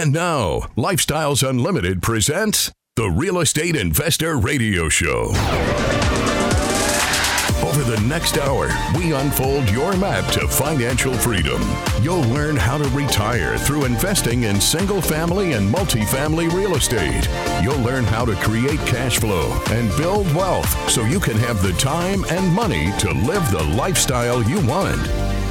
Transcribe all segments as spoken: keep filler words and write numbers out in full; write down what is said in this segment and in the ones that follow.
And now, Lifestyles Unlimited presents the Real Estate Investor Radio Show. Over the next hour, we unfold your map to financial freedom. You'll learn how to retire through investing in single-family and multifamily real estate. You'll learn how to create cash flow and build wealth so you can have the time and money to live the lifestyle you want.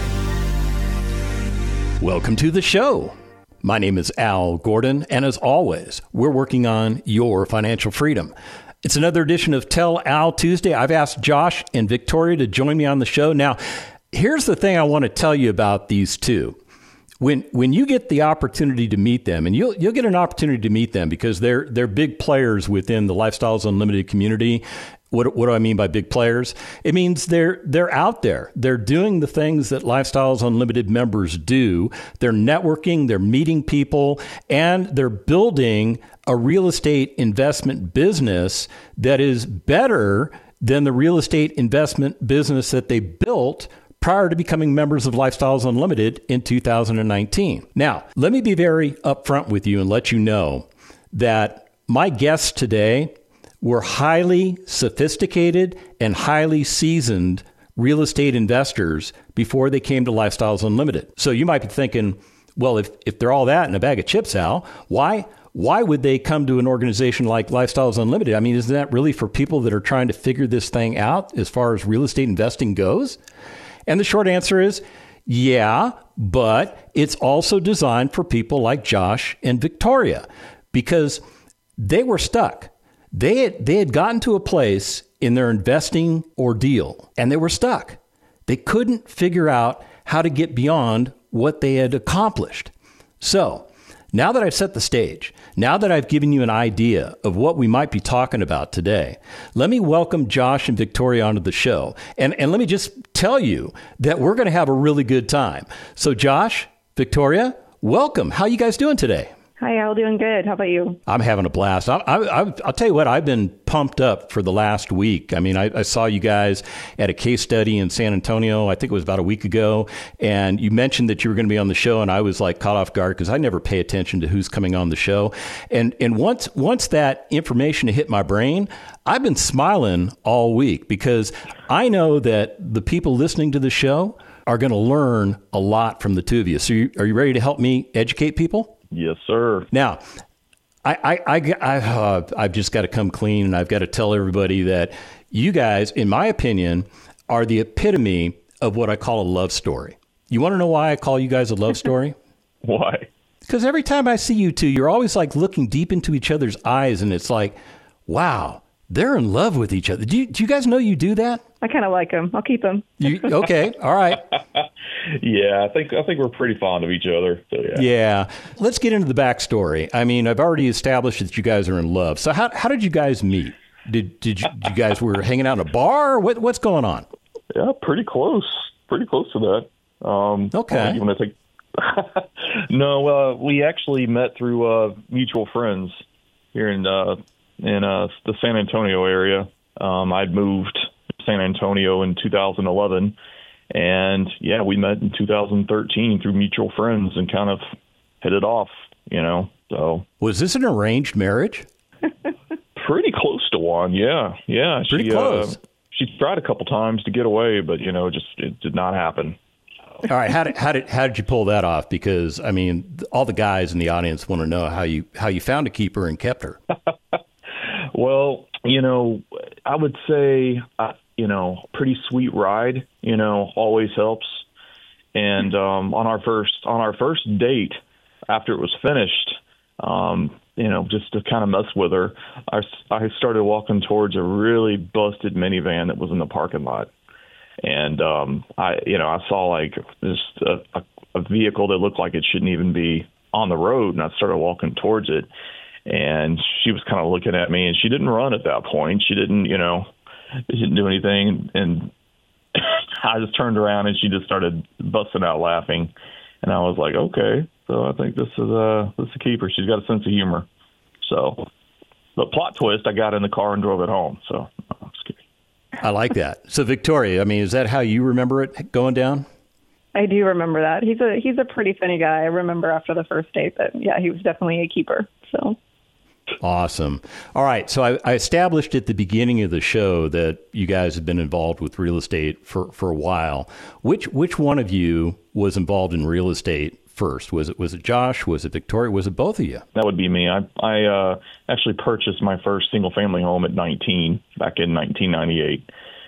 Welcome to the show. My name is Al Gordon, and as always, we're working on your financial freedom. It's another edition of Tell Al Tuesday. I've asked Josh and Victoria to join me on the show. Now, here's the thing I want to tell you about these two. When when you get the opportunity to meet them, and you'll you'll get an opportunity to meet them because they're they're big players within the Lifestyles Unlimited community. What what do I mean by big players? It means they're they're out there. They're doing the things that Lifestyles Unlimited members do. They're networking, they're meeting people, and they're building a real estate investment business that is better than the real estate investment business that they built prior to becoming members of Lifestyles Unlimited in two thousand nineteen. Now, let me be very upfront with you and let you know that my guests today were highly sophisticated and highly seasoned real estate investors before they came to Lifestyles Unlimited. So you might be thinking, well, if, if they're all that in a bag of chips, Al, why why would they come to an organization like Lifestyles Unlimited? I mean, isn't that really for people that are trying to figure this thing out as far as real estate investing goes? And the short answer is, yeah, but it's also designed for people like Josh and Victoria because they were stuck. They had, they had gotten to a place in their investing ordeal, and they were stuck. They couldn't figure out how to get beyond what they had accomplished. So now that I've set the stage, now that I've given you an idea of what we might be talking about today, let me welcome Josh and Victoria onto the show. And, and let me just tell you that we're going to have a really good time. So Josh, Victoria, welcome. How are you guys doing today? Hi, Al. Doing good. How about you? I'm having a blast. I, I, I, I'll tell you what, I've been pumped up for the last week. I mean, I, I saw you guys at a case study in San Antonio. I think it was about a week ago. And you mentioned that you were going to be on the show. And I was like caught off guard because I never pay attention to who's coming on the show. And and once once that information hit my brain, I've been smiling all week because I know that the people listening to the show are going to learn a lot from the two of you. So you, are you ready to help me educate people? Yes, sir. Now, I, I, I, I, uh, I've just got to come clean, and I've got to tell everybody that you guys, in my opinion, are the epitome of what I call a love story. You want to know why I call you guys a love story? Why? Because every time I see you two, you're always like looking deep into each other's eyes, and it's like, wow, they're in love with each other. Do you, do you guys know you do that? I kind of like him. I'll keep him. You, okay. All right. Yeah, I think I think we're pretty fond of each other. So yeah. Yeah. Let's get into the backstory. I mean, I've already established that you guys are in love. So how how did you guys meet? Did did you, you guys were hanging out in a bar? What what's going on? Yeah, pretty close. Pretty close to that. Um, okay. You want to take? No, uh, we actually met through uh, mutual friends here in uh, in uh, the San Antonio area. Um, I'd moved to San Antonio in two thousand eleven. And yeah, we met in two thousand thirteen through mutual friends and kind of hit it off, you know, so. Was this an arranged marriage? Pretty close to one. Yeah. Yeah. Pretty she, close. Uh, she tried a couple times to get away, but you know, just, it did not happen. All right. How did, how did, how did you pull that off? Because I mean, all the guys in the audience want to know how you, how you found a keeper and kept her. Well, you know, I would say, uh, you know, pretty sweet ride, you know, always helps. And um, on our first on our first date, after it was finished, um, you know, just to kind of mess with her, I, I started walking towards a really busted minivan that was in the parking lot. And um, I, you know, I saw like this a, a, a vehicle that looked like it shouldn't even be on the road, and I started walking towards it. And she was kind of looking at me, and she didn't run at that point. She didn't, you know. She didn't do anything, and I just turned around and she just started busting out laughing, and I was like, okay, so I think this is a this is a keeper. She's got a sense of humor. So, the plot twist, I got in the car and drove it home. So, no, I'm just kidding. I like that. So, Victoria, I mean, is that how you remember it going down? I I do remember that. He's a he's a pretty funny guy. I remember after the first date that, yeah, he was definitely a keeper. So awesome. All right. So I, I established at the beginning of the show that you guys have been involved with real estate for, for a while. Which which one of you was involved in real estate first? Was it was it Josh? Was it Victoria? Was it both of you? That would be me. I I uh, actually purchased my first single family home at nineteen back in nineteen ninety-eight.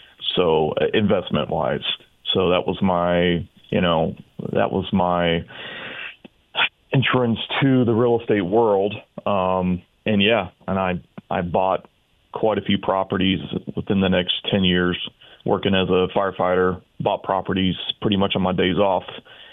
So uh, investment wise, so that was my you know that was my entrance to the real estate world. Um, and yeah, and I I bought quite a few properties within the next ten years. Working as a firefighter, bought properties pretty much on my days off.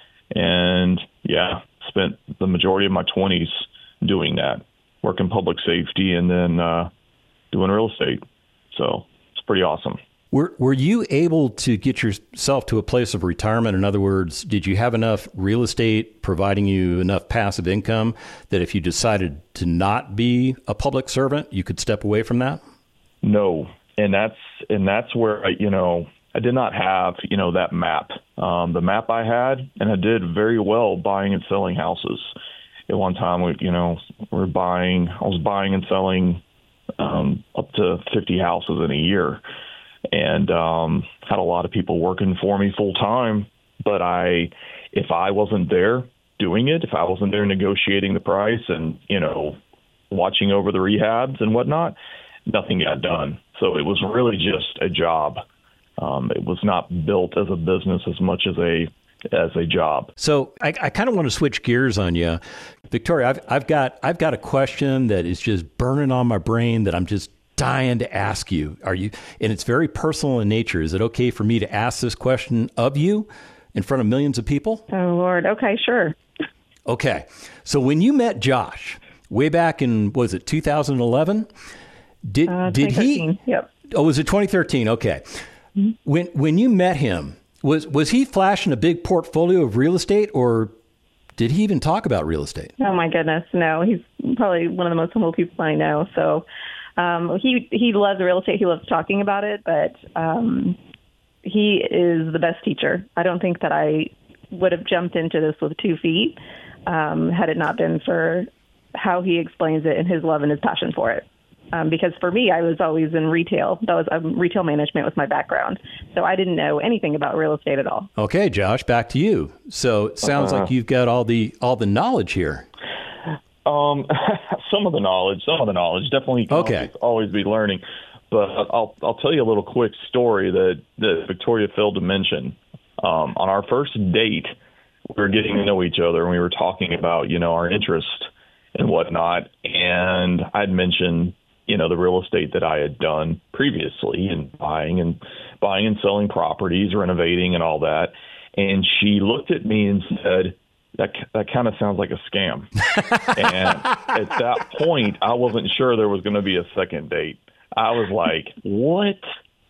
And yeah, spent the majority of my twenties doing that, working public safety and then uh, doing real estate. So it's pretty awesome. Were Were you able to get yourself to a place of retirement? In other words, did you have enough real estate providing you enough passive income that if you decided to not be a public servant, you could step away from that? No, and that's and that's where I, you know. I did not have, you know, that map. Um, the map I had, and I did very well buying and selling houses. At one time, we, you know, we were buying, I was buying and selling um, up to fifty houses in a year, and um, had a lot of people working for me full time. But I, if I wasn't there doing it, if I wasn't there negotiating the price and, you know, watching over the rehabs and whatnot, nothing got done. So it was really just a job. Um, it was not built as a business as much as a as a job. So I, I kind of want to switch gears on you, Victoria. I've I've got I've got a question that is just burning on my brain that I'm just dying to ask you. Are you? And it's very personal in nature. Is it okay for me to ask this question of you in front of millions of people? Oh Lord. Okay, sure. Okay. So when you met Josh way back in was it two thousand eleven? Did uh, did he? Yep. Oh, was it twenty thirteen? Okay. When when you met him, was was he flashing a big portfolio of real estate, or did he even talk about real estate? Oh my goodness, no. He's probably one of the most humble people I know. So um, he he loves real estate. He loves talking about it, but um, he is the best teacher. I don't think that I would have jumped into this with two feet um, had it not been for how he explains it and his love and his passion for it. Um, because for me, I was always in retail. That was um, retail management was my background. So I didn't know anything about real estate at all. Okay, Josh, back to you. So it sounds uh, like you've got all the all the knowledge here. Um, some of the knowledge, some of the knowledge, definitely can okay. always, always be learning. But I'll I'll tell you a little quick story that, that Victoria failed to mention. Um, on our first date, we were getting to know each other, and we were talking about, you know, our interest and whatnot. And I'd mentioned, you know, the real estate that I had done previously and buying and buying and selling properties, renovating and all that. And she looked at me and said, that that kind of sounds like a scam. And at that point, I wasn't sure there was going to be a second date. I was like, what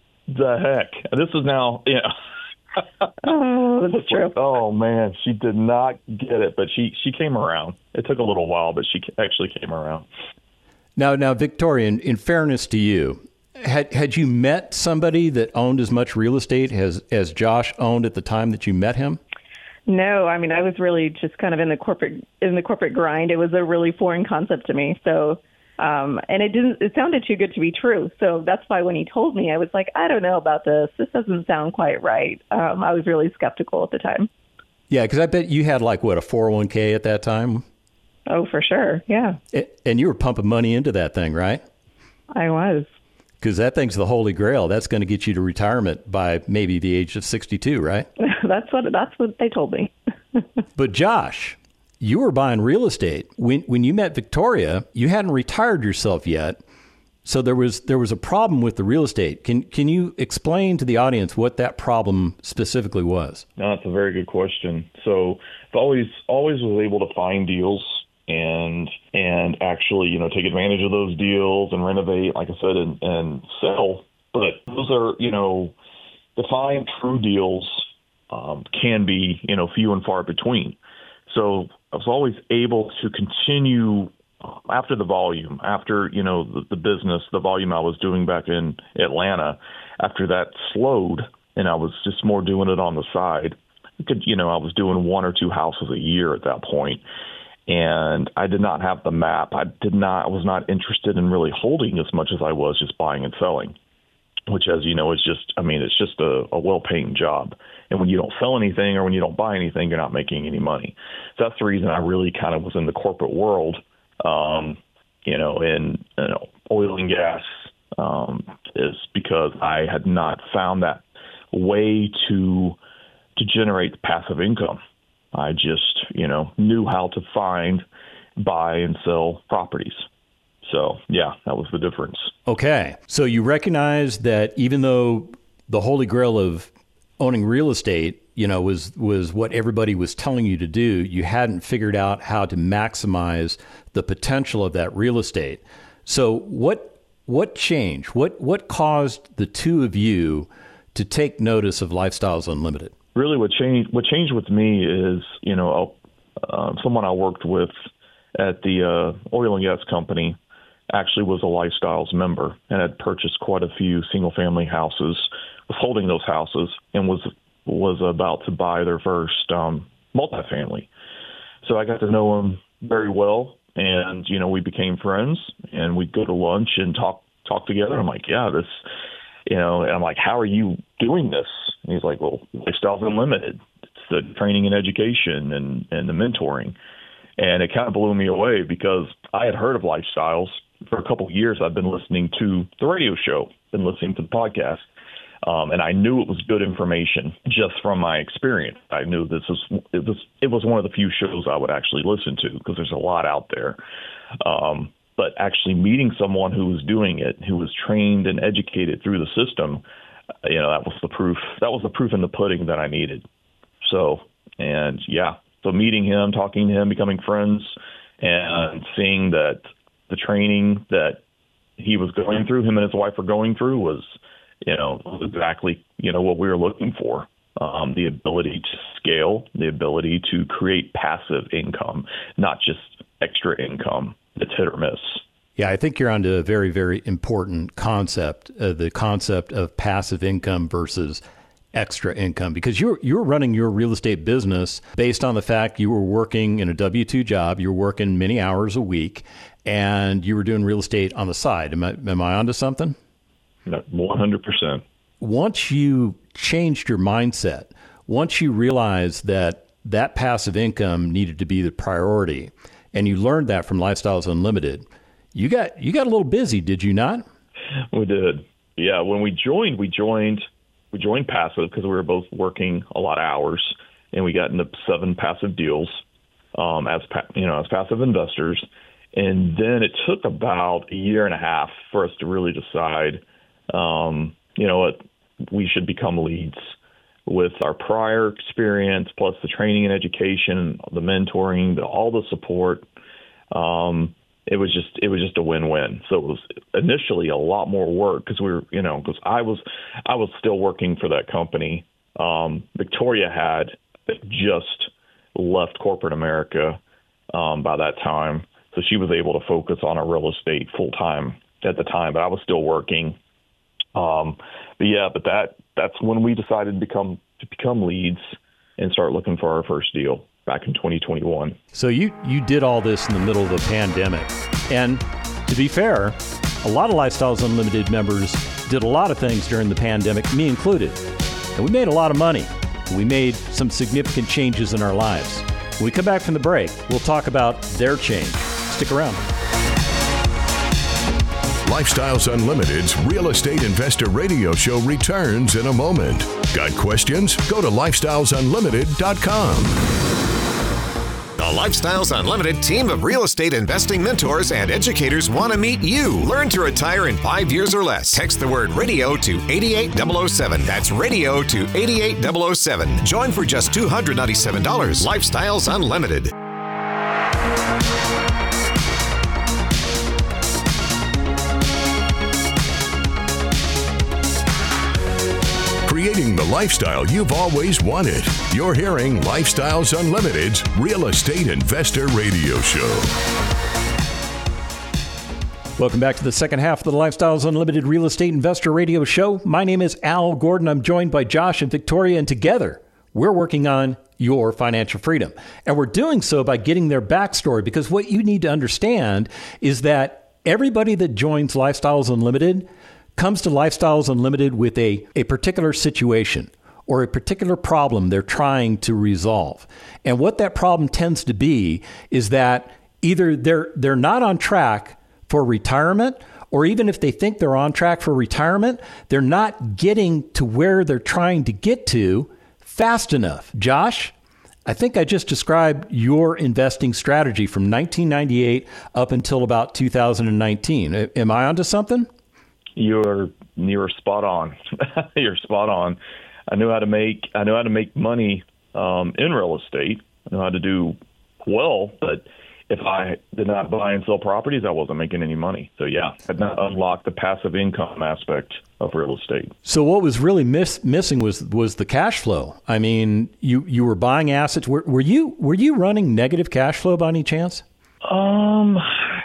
the heck? This is now, you know. Oh, that's true. Oh, man, she did not get it, but she, she came around. It took a little while, but she actually came around. Now, now, Victoria, in, in fairness to you, had had you met somebody that owned as much real estate as, as Josh owned at the time that you met him? No, I mean, I was really just kind of in the corporate in the corporate grind. It was a really foreign concept to me. So, um, and it didn't. It sounded too good to be true. So that's why when he told me, I was like, I don't know about this. This doesn't sound quite right. Um, I was really skeptical at the time. Yeah, because I bet you had like what a four oh one k at that time. Oh, for sure. Yeah. And you were pumping money into that thing, right? I was. Because that thing's the holy grail. That's going to get you to retirement by maybe the age of sixty-two, right? that's what that's what they told me. But Josh, you were buying real estate. When when you met Victoria, you hadn't retired yourself yet. So there was there was a problem with the real estate. Can can you explain to the audience what that problem specifically was? No, that's a very good question. So I've always always was able to find deals and and actually, you know, take advantage of those deals and renovate, like I said, and, and sell. But those are, you know, to find true deals um, can be, you know, few and far between. So I was always able to continue after the volume, after, you know, the, the business, the volume I was doing back in Atlanta, after that slowed and I was just more doing it on the side. could, you know, I was doing one or two houses a year at that point, and I did not have the map. I did not, I was not interested in really holding as much as I was just buying and selling, which, as you know, is just, I mean, it's just a, a well-paying job. And when you don't sell anything or when you don't buy anything, you're not making any money. So that's the reason I really kind of was in the corporate world, um, you know, in you know, oil and gas, um, is because I had not found that way to to generate passive income. I just, you know, knew how to find, buy, and sell properties. So, yeah, that was the difference. Okay. So you recognize that even though the holy grail of owning real estate, you know, was was what everybody was telling you to do, you hadn't figured out how to maximize the potential of that real estate. So what what changed? What what caused the two of you to take notice of Lifestyles Unlimited? Really, what changed what changed with me is, you know, uh, someone I worked with at the uh, oil and gas company actually was a Lifestyles member and had purchased quite a few single-family houses, was holding those houses, and was was about to buy their first um, multifamily. So I got to know him very well, and, you know, we became friends, and we'd go to lunch and talk talk together. I'm like, yeah, this, you know, and I'm like, how are you doing this? And he's like, well, Lifestyles Unlimited. It's the training and education and, and the mentoring. And it kind of blew me away because I had heard of Lifestyles. For a couple of years, I've been listening to the radio show, been listening to the podcast, um, and I knew it was good information just from my experience. I knew this was it was it was one of the few shows I would actually listen to because there's a lot out there. Um, but actually meeting someone who was doing it, who was trained and educated through the system, you know, that was the proof. That was the proof in the pudding that I needed. So, and yeah, so meeting him, talking to him, becoming friends, and seeing that the training that he was going through, him and his wife were going through, was, you know, exactly, you know, what we were looking for. Um, the ability to scale, the ability to create passive income, not just extra income. It's hit or miss. Yeah, I think you're onto a very, very important concept, uh, the concept of passive income versus extra income, because you're you're running your real estate business based on the fact you were working in a W two job, you were working many hours a week, and you were doing real estate on the side. Am I am I onto something? one hundred percent. Once you changed your mindset, once you realized that that passive income needed to be the priority, and you learned that from Lifestyles Unlimited, you got you got a little busy, did you not? We did. Yeah, when we joined, we joined we joined passive because we were both working a lot of hours, and we got into seven passive deals um, as pa- you know as passive investors. And then it took about a year and a half for us to really decide, um, you know what, we should become leads. With our prior experience, plus the training and education, the mentoring, the, all the support, um, it was just it was just a win-win. So it was initially a lot more work because we were, you know, because I was I was still working for that company. Um, Victoria had just left corporate America um, by that time. So she was able to focus on her real estate full time at the time, but I was still working. Um, but yeah, but that that's when we decided to become to become leads and start looking for our first deal back in twenty twenty-one. So you you did all this in the middle of the pandemic, and to be fair, a lot of Lifestyles Unlimited members did a lot of things during the pandemic, me included, and we made a lot of money. We made some significant changes in our lives. When we come back from the break, we'll talk about their change. Stick around. Lifestyles Unlimited's Real Estate Investor Radio Show returns in a moment. Got questions? Go to lifestyles unlimited dot com. The Lifestyles Unlimited team of real estate investing mentors and educators want to meet you. Learn to retire in five years or less. Text the word radio to eight eight zero zero seven. That's radio to eight eight zero zero seven. Join for just two hundred ninety-seven dollars. Lifestyles Unlimited. Creating the lifestyle you've always wanted. You're hearing Lifestyles Unlimited's Real Estate Investor Radio Show. Welcome back to the second half of the Lifestyles Unlimited Real Estate Investor Radio Show. My name is Al Gordon. I'm joined by Josh and Victoria, and together we're working on your financial freedom. And we're doing so by getting their backstory, because what you need to understand is that everybody that joins Lifestyles Unlimited comes to Lifestyles Unlimited with a, a particular situation or a particular problem they're trying to resolve. And what that problem tends to be is that either they're they're not on track for retirement, or even if they think they're on track for retirement, they're not getting to where they're trying to get to fast enough. Josh, I think I just described your investing strategy from nineteen ninety-eight up until about two thousand nineteen. Am I onto something? You're you're spot on. You're spot on. I knew how to make I knew how to make money um, in real estate. I knew how to do well, but if I did not buy and sell properties, I wasn't making any money. So yeah, I had not unlocked the passive income aspect of real estate. So what was really miss, missing was was the cash flow. I mean, you, you were buying assets. Were, were you were you running negative cash flow by any chance? Um,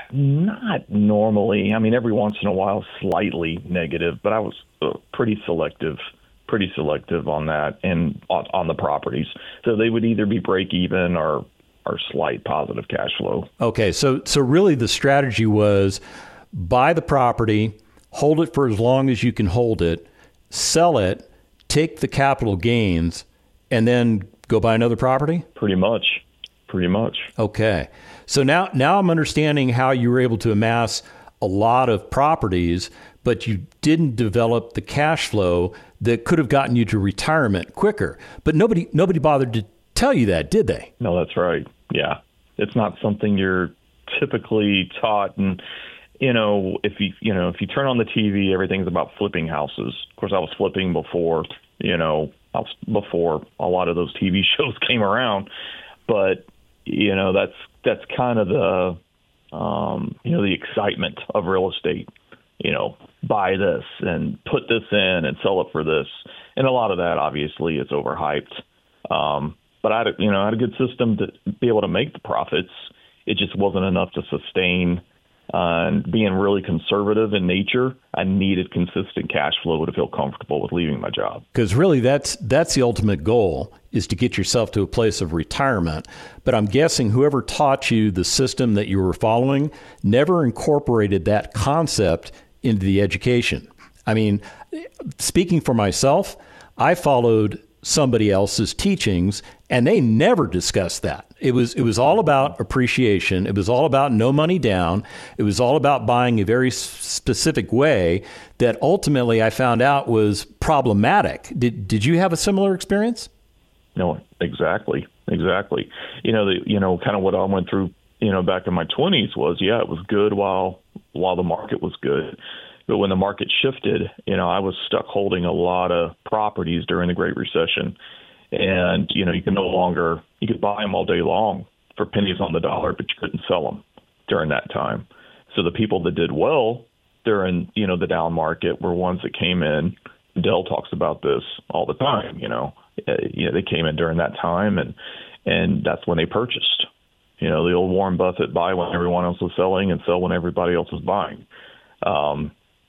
not normally. I mean, every once in a while, slightly negative, but I was uh, pretty selective. pretty selective on that and on, on the properties. So they would either be break even or or slight positive cash flow. Okay, so so really the strategy was buy the property, hold it for as long as you can hold it, sell it, take the capital gains, and then go buy another property? Pretty much. Pretty much. Okay. So now now I'm understanding how you were able to amass a lot of properties, but you didn't develop the cash flow that could have gotten you to retirement quicker. But nobody nobody bothered to tell you that, did they? No, that's right. Yeah. It's not something you're typically taught. And, you know, if you, you know, if you turn on the T V, everything's about flipping houses. Of course, I was flipping before, you know, I was before a lot of those T V shows came around. But, you know, that's, that's kind of the, um, you know, the excitement of real estate. You know, buy this and put this in and sell it for this. And a lot of that, obviously, is overhyped. Um, but I had, a, you know, I had a good system to be able to make the profits. It just wasn't enough to sustain. Uh, and being really conservative in nature, I needed consistent cash flow to feel comfortable with leaving my job. Because really, that's that's the ultimate goal, is to get yourself to a place of retirement. But I'm guessing whoever taught you the system that you were following never incorporated that concept into the education. I mean, speaking for myself, I followed somebody else's teachings, and they never discussed that. It was it was all about appreciation. It was all about no money down. It was all about buying a very specific way that ultimately I found out was problematic. Did did you have a similar experience? No, exactly, exactly. You know, the, you know, kind of what I went through, you know, back in my twenties was, yeah, it was good while while the market was good. But when the market shifted, you know, I was stuck holding a lot of properties during the Great Recession. And, you know, you could no longer, you could buy them all day long for pennies on the dollar, but you couldn't sell them during that time. So the people that did well during, you know, the down market were ones that came in. Dell talks about this all the time, you know, uh, you know, they came in during that time, and, and that's when they purchased. You know, the old Warren Buffett, buy when everyone else was selling and sell when everybody else was buying. Um,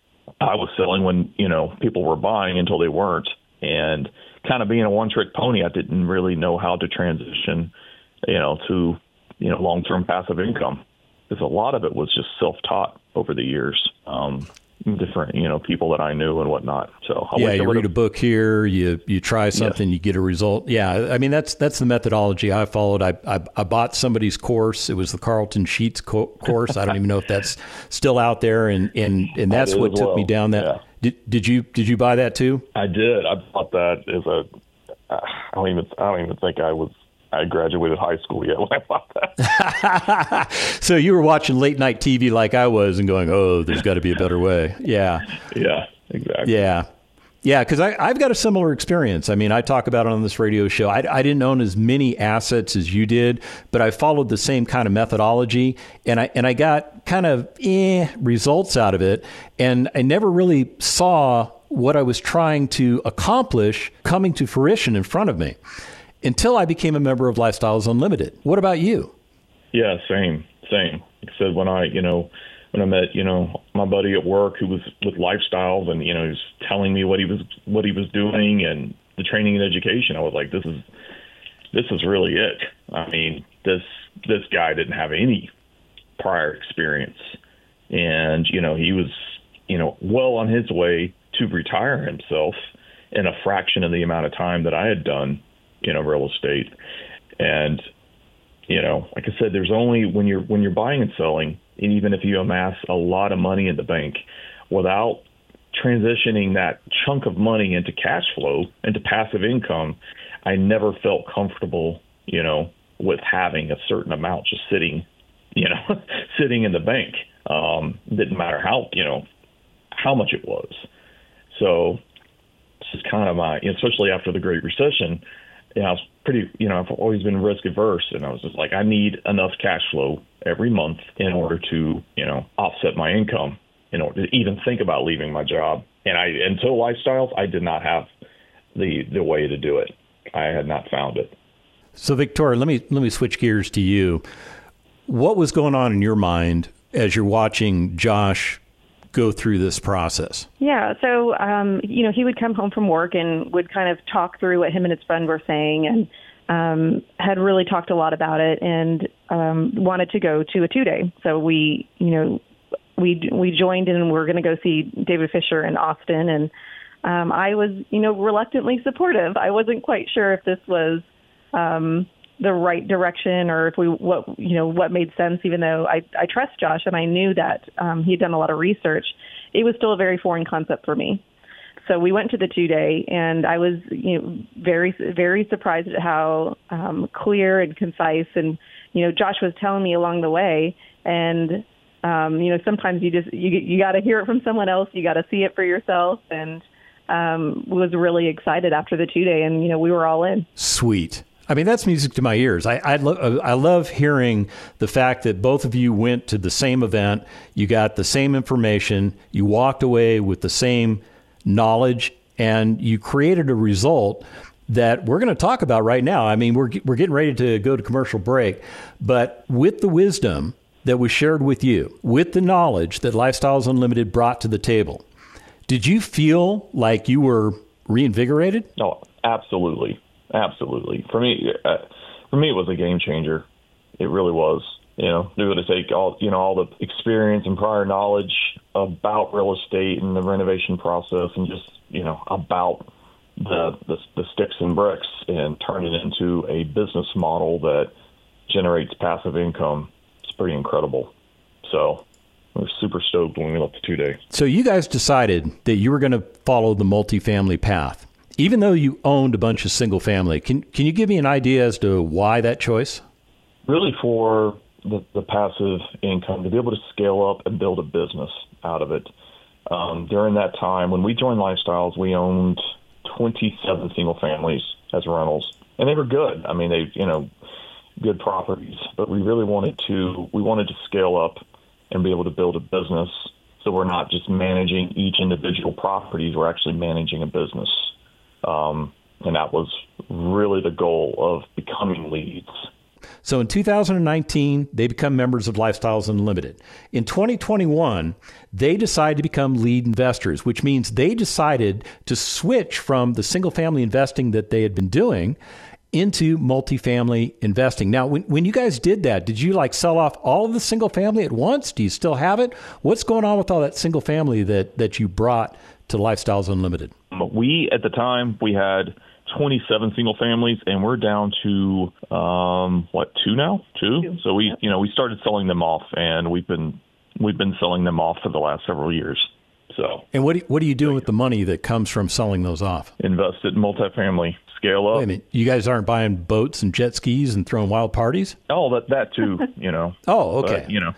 I was selling when, you know, people were buying until they weren't. And kind of being a one-trick pony, I didn't really know how to transition, you know, to, you know, long-term passive income. Because a lot of it was just self-taught over the years. Um, different, you know, people that I knew and whatnot. So I yeah, you read a book here, you you try something, yes. You get a result. Yeah, I mean that's that's the methodology I followed. I I, I bought somebody's course. It was the Carlton Sheets co- course. I don't even know if that's still out there, and and, and that's what took well. me down that. Yeah. Did did you did you buy that too? I did. I bought that as a. I don't even I don't even think I was. I graduated high school yet when I bought that. So you were watching late night T V like I was and going, oh, there's got to be a better way. Yeah. Yeah, exactly. Yeah. Yeah, because I've got a similar experience. I mean, I talk about it on this radio show. I, I didn't own as many assets as you did, but I followed the same kind of methodology, and I and I got kind of eh results out of it, and I never really saw what I was trying to accomplish coming to fruition in front of me. Until I became a member of Lifestyles Unlimited. What about you? Yeah, same, same. Like I said, when I, you know, when I met, you know, my buddy at work who was with Lifestyles, and you know, he was telling me what he was, what he was doing, and the training and education, I was like, this is this is really it. I mean, this this guy didn't have any prior experience, and you know, he was you know well on his way to retire himself in a fraction of the amount of time that I had done, you know, real estate. And you know, like I said, there's only when you're when you're buying and selling, and even if you amass a lot of money in the bank, without transitioning that chunk of money into cash flow, into passive income, I never felt comfortable, you know, with having a certain amount just sitting, you know, sitting in the bank. Um, didn't matter how, you know, how much it was. So this is kind of my, especially after the Great Recession, you know, I was pretty, you know, I've always been risk averse, and I was just like, I need enough cash flow every month in order to, you know, offset my income, in order to even think about leaving my job. And I, until Lifestyles, I did not have the the way to do it. I had not found it. So, Victoria, let me let me switch gears to you. What was going on in your mind as you're watching Josh go through this process? Yeah, so, um, you know, he would come home from work and would kind of talk through what him and his friend were saying, and um, had really talked a lot about it, and um, wanted to go to a two-day. So we, you know, we we joined in, and we we're going to go see David Fisher in Austin, and um, I was, you know, reluctantly supportive. I wasn't quite sure if this was um, the right direction, or if we what you know what made sense. Even though I, I trust Josh and I knew that um, he'd done a lot of research, it was still a very foreign concept for me. So we went to the two day, and I was you know very very surprised at how um, clear and concise, and you know Josh was telling me along the way, and um, you know sometimes you just you you got to hear it from someone else, you got to see it for yourself, and um, was really excited after the two day, and you know we were all in. Sweet. I mean, that's music to my ears. I I, lo- I love hearing the fact that both of you went to the same event, you got the same information, you walked away with the same knowledge, and you created a result that we're going to talk about right now. I mean, we're we're getting ready to go to commercial break, but with the wisdom that was shared with you, with the knowledge that Lifestyles Unlimited brought to the table, did you feel like you were reinvigorated? No, absolutely. Absolutely. For me, uh, for me, it was a game changer. It really was. You know, we would have taken all, you know, all the experience and prior knowledge about real estate and the renovation process, and just, you know, about the, the the sticks and bricks, and turn it into a business model that generates passive income. It's pretty incredible. So we were super stoked when we left the two day. So you guys decided that you were going to follow the multifamily path, even though you owned a bunch of single family. Can can you give me an idea as to why that choice? Really for the, the passive income, to be able to scale up and build a business out of it. Um, during that time, when we joined Lifestyles, we owned twenty-seven single families as rentals, and they were good. I mean, they, you know, good properties, but we really wanted to, we wanted to scale up and be able to build a business. So we're not just managing each individual properties, we're actually managing a business. Um, and that was really the goal of becoming leads. So in two thousand nineteen, they become members of Lifestyles Unlimited. In twenty twenty-one, they decide to become lead investors, which means they decided to switch from the single-family investing that they had been doing into multifamily investing. Now, when, when you guys did that, did you like sell off all of the single family at once? Do you still have it? What's going on with all that single family that, that you brought to Lifestyles Unlimited? We, at the time, we had twenty-seven single families, and we're down to, um, what, two now? Two? two. So we, yep. you know, we started selling them off, and we've been, we've been selling them off for the last several years. So. And what, what are you doing with the money that comes from selling those off? Invest it in multifamily. Scale up. Wait a minute. You guys aren't buying boats and jet skis and throwing wild parties? Oh, that that too. You know. Oh, okay. But, you know.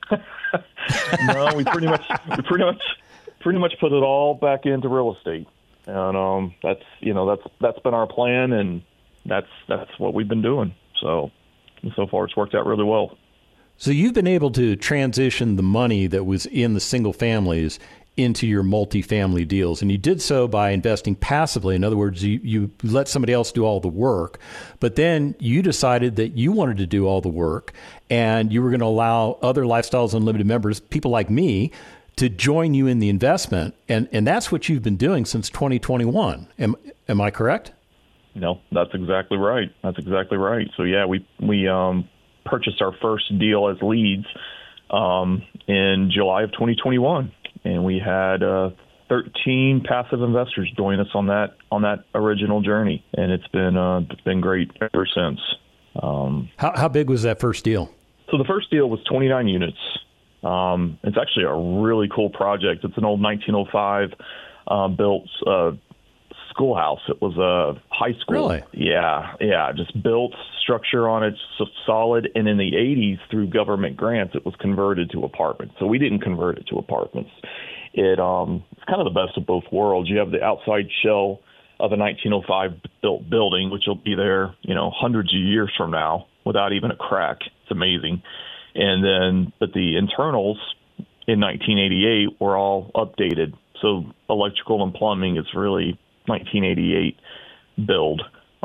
No, we pretty much we pretty much pretty much put it all back into real estate, and um, that's you know that's that's been our plan, and that's that's what we've been doing. So so far, it's worked out really well. So you've been able to transition the money that was in the single families into your multifamily deals. And you did so by investing passively. In other words, you, you let somebody else do all the work, but then you decided that you wanted to do all the work, and you were going to allow other Lifestyles Unlimited members, people like me, to join you in the investment, and, and that's what you've been doing since twenty twenty-one. Am am I correct? No, that's exactly right. That's exactly right. So yeah, we we um, purchased our first deal as leads um, in July of twenty twenty-one, and we had uh, thirteen passive investors join us on that on that original journey, and it's been uh, it's been great ever since. Um, how how big was that first deal? So the first deal was twenty-nine units. Um, it's actually a really cool project. It's an old nineteen oh five uh, built uh, schoolhouse. It was a high school. Really? Yeah, yeah. Just built structure on it, so solid. And in the eighties, through government grants, it was converted to apartments. So we didn't convert it to apartments. It um, it's kind of the best of both worlds. You have the outside shell of a nineteen oh five built building, which will be there, you know, hundreds of years from now without even a crack. It's amazing. And then, but the internals in nineteen eighty-eight were all updated. So electrical and plumbing is really nineteen eighty-eight build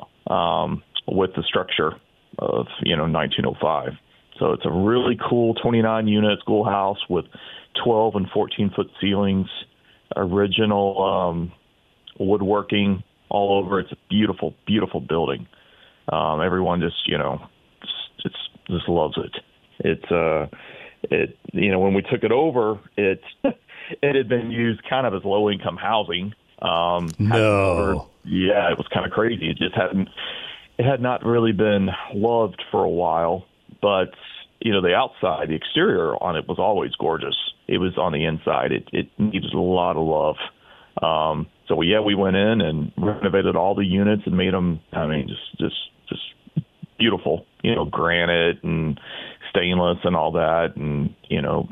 um, with the structure of, you know, nineteen oh five. So it's a really cool twenty-nine unit schoolhouse with twelve and fourteen foot ceilings, original um, woodworking all over. It's a beautiful, beautiful building. Um, everyone just, you know, just, just, just loves it. It's, uh, it, you know, when we took it over, it, it had been used kind of as low income housing. Um, no. Yeah, it was kind of crazy. It just hadn't, it had not really been loved for a while, but, you know, the outside, the exterior on it was always gorgeous. It was on the inside. It, it needed a lot of love. Um, so yeah, we went in and renovated all the units and made them, I mean, just, just, just beautiful, you know, granite and stainless and all that. And, you know,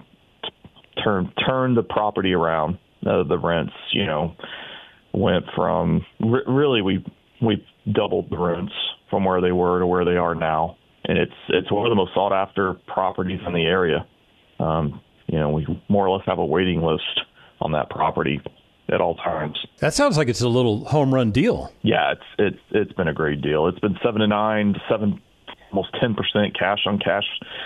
turn, turn the property around. Uh, the rents, you know, went from re- really, we, we doubled the rents from where they were to where they are now. And it's, it's one of the most sought after properties in the area. Um, you know, we more or less have a waiting list on that property at all times. That sounds like it's a little home run deal. Yeah, it's it's it's been a great deal. It's been seven to nine, seven, almost ten percent cash on cash.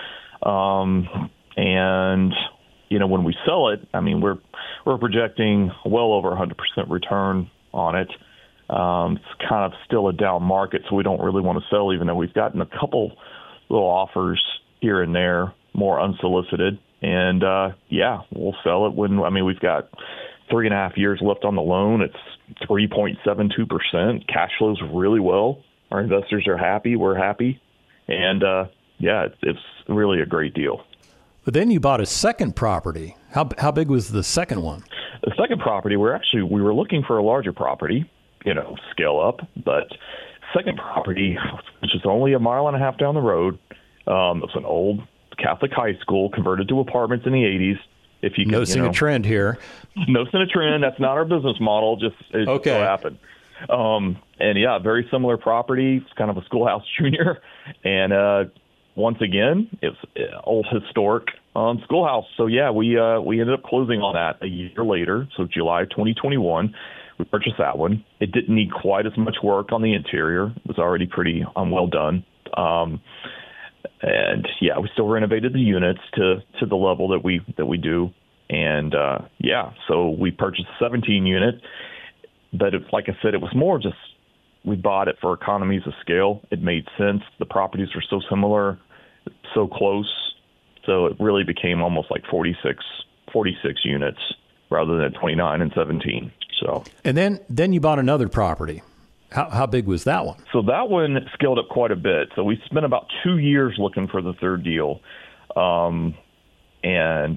Um, and you know, when we sell it, I mean, we're we're projecting well over a hundred percent return on it. Um, it's kind of still a down market, so we don't really want to sell, even though we've gotten a couple little offers here and there, more unsolicited. And uh, yeah, we'll sell it when. I mean, we've got three and a half years left on the loan. It's three point seven two percent. Cash flows really well. Our investors are happy. We're happy. And uh, yeah, it's, it's really a great deal. But then you bought a second property. How how big was the second one? The second property, we're actually, we were looking for a larger property, you know, scale up. But second property, which is only a mile and a half down the road, um, it's an old Catholic high school converted to apartments in the eighties. If you can, noticing you know, a trend here. Noticing a trend. That's not our business model. Just it okay. so happened. Um, and yeah, very similar property. It's kind of a schoolhouse junior. And uh, once again, it's an old historic um, schoolhouse. So yeah, we uh, we ended up closing on that a year later. So July twenty twenty-one, we purchased that one. It didn't need quite as much work on the interior. It was already pretty um, well done. Um, And yeah, we still renovated the units to, to the level that we that we do. And uh, yeah, so we purchased a seventeen unit. But it, like I said, it was more just we bought it for economies of scale. It made sense. The properties were so similar, so close. So it really became almost like forty-six, forty-six units rather than twenty-nine and seventeen. So and then then you bought another property. How how big was that one? So that one scaled up quite a bit. So we spent about two years looking for the third deal. Um, and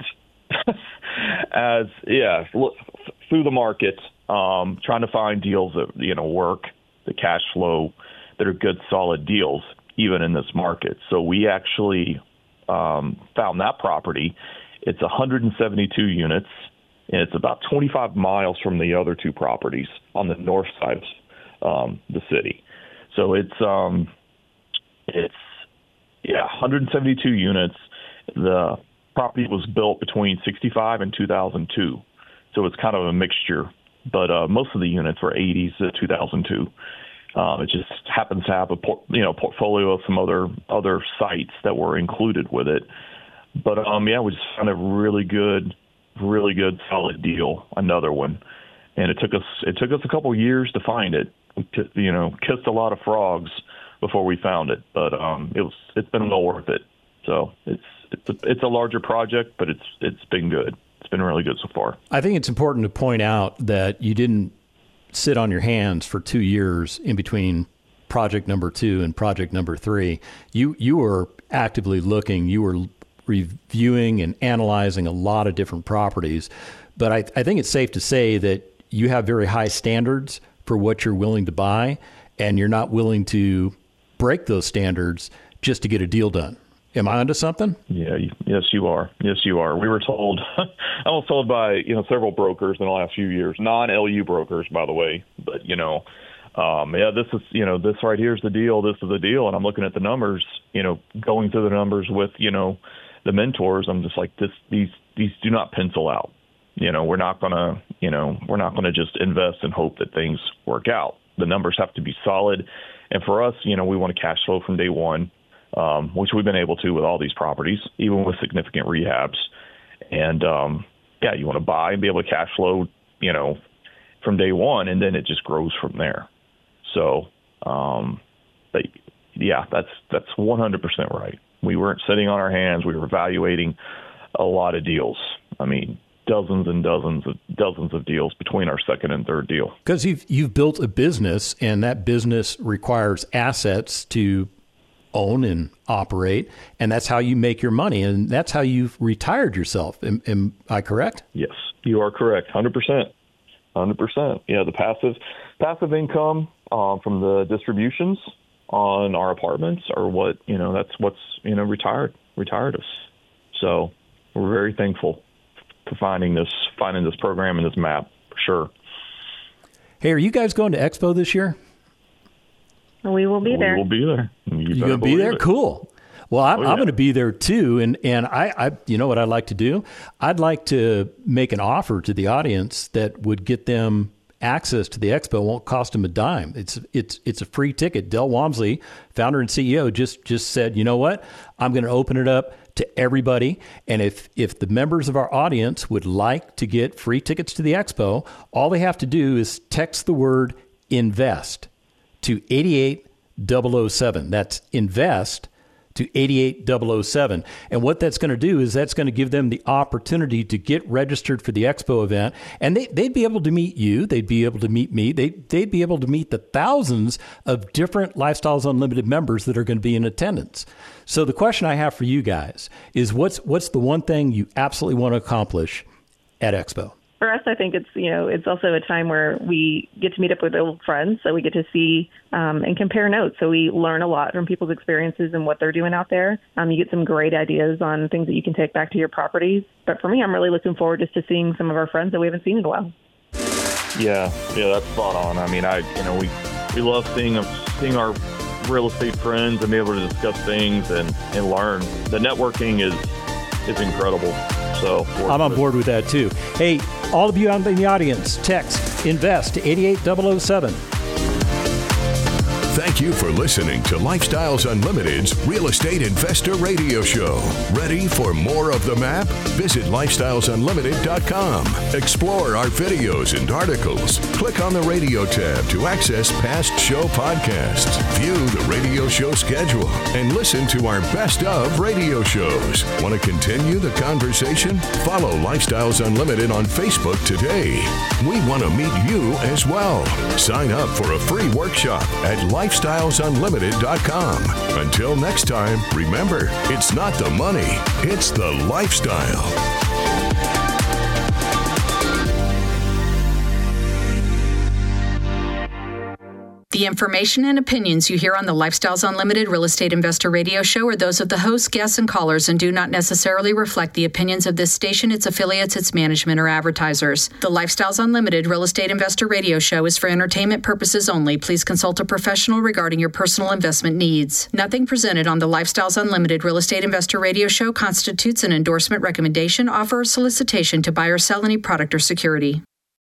as, yeah, look, through the market, um, trying to find deals that, you know, work, the cash flow, that are good, solid deals, even in this market. So we actually um, found that property. It's one hundred seventy-two units, and it's about twenty-five miles from the other two properties on the north side Um, the city. So it's, um, it's, yeah, one hundred seventy-two units. The property was built between sixty-five and two thousand two. So it's kind of a mixture, but, uh, most of the units were eighties to two thousand two. Um, it just happens to have a, por- you know, portfolio of some other, other sites that were included with it. But, um, yeah, we just found a really good really good, solid deal, another one. And it took us it took us a couple years to find it. We, you know, kissed a lot of frogs before we found it, but um, it was it's been well worth it. So it's it's a, it's a larger project, but it's it's been good. It's been really good so far. I think it's important to point out that you didn't sit on your hands for two years in between project number two and project number three. You you were actively looking. You were reviewing and analyzing a lot of different properties. But I, I think it's safe to say that you have very high standards for what you're willing to buy, and you're not willing to break those standards just to get a deal done. Am I onto something? Yeah, yes, you are. Yes, you are. We were told, I was told by, you know, several brokers in the last few years, non-L U brokers, by the way, but, you know, um, yeah, this is, you know, this right here is the deal. This is the deal. And I'm looking at the numbers, you know, going through the numbers with, you know, the mentors. I'm just like, this, these, these do not pencil out. You know, we're not going to, you know, we're not going to just invest and hope that things work out. The numbers have to be solid. And for us, you know, we want to cash flow from day one, um, which we've been able to with all these properties, even with significant rehabs. And, um, yeah, you want to buy and be able to cash flow, you know, from day one, and then it just grows from there. So, um, but yeah, that's, that's one hundred percent right. We weren't sitting on our hands. We were evaluating a lot of deals. I mean, dozens and dozens of dozens of deals between our second and third deal. Because you've you've built a business, and that business requires assets to own and operate, and that's how you make your money, and that's how you've retired yourself. Am, am I correct? Yes, you are correct. one hundred percent. one hundred percent. Yeah, the passive passive income um, from the distributions on our apartments are what, you know, that's what's, you know, retired retired us. So we're very thankful for finding this finding this program and this map, for sure. Hey, are you guys going to Expo this year? We will be we there. We will be there. You, you going to be there? It. Cool. Well, I'm, oh, yeah. I'm going to be there too, and and I, I, you know what I'd like to do? I'd like to make an offer to the audience that would get them access to the Expo. It won't cost them a dime. It's it's it's a free ticket. Del Walmsley, founder and C E O, just just said, you know what? I'm going to open it up to everybody, and if if the members of our audience would like to get free tickets to the Expo, all they have to do is text the word invest to eighty-eight thousand seven. That's invest to eighty-eight thousand seven. And what that's going to do is that's going to give them the opportunity to get registered for the Expo event. And they, they'd be able to meet you. They'd be able to meet me. They, they'd be able to meet the thousands of different Lifestyles Unlimited members that are going to be in attendance. So the question I have for you guys is what's what's the one thing you absolutely want to accomplish at Expo? For us, I think it's, you know, it's also a time where we get to meet up with old friends. So we get to see um, and compare notes. So we learn a lot from people's experiences and what they're doing out there. Um, you get some great ideas on things that you can take back to your properties. But for me, I'm really looking forward just to seeing some of our friends that we haven't seen in a while. Yeah, yeah, that's spot on. I mean, I, you know, we, we love seeing, seeing our real estate friends and be able to discuss things and, and learn. The networking is, is incredible. So I'm on board with that too. Hey, all of you out in the audience, text invest to eighty-eight thousand seven. Thank you for listening to Lifestyles Unlimited's Real Estate Investor Radio Show. Ready for more of the map? Visit lifestyles unlimited dot com. Explore our videos and articles. Click on the radio tab to access past show podcasts. View the radio show schedule and listen to our best of radio shows. Want to continue the conversation? Follow Lifestyles Unlimited on Facebook today. We want to meet you as well. Sign up for a free workshop at lifestyles unlimited dot com. Until next time, remember, it's not the money, it's the lifestyle. The information and opinions you hear on the Lifestyles Unlimited Real Estate Investor Radio Show are those of the hosts, guests, and callers and do not necessarily reflect the opinions of this station, its affiliates, its management, or advertisers. The Lifestyles Unlimited Real Estate Investor Radio Show is for entertainment purposes only. Please consult a professional regarding your personal investment needs. Nothing presented on the Lifestyles Unlimited Real Estate Investor Radio Show constitutes an endorsement, recommendation, offer, or solicitation to buy or sell any product or security.